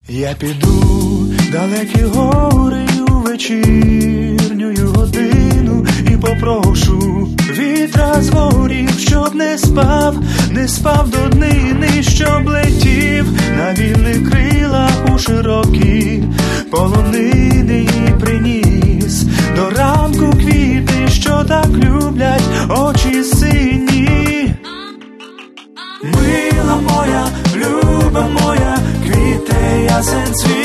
Я піду далекі гори у вечірню годину і попрошу вітра з горів, щоб не спав до днини, щоб летів на вільних крилах у широкі полонини і приніс до ранку квіти, що так люблять очі сині. Мила моя, люба моя, квіте ясен цвіт.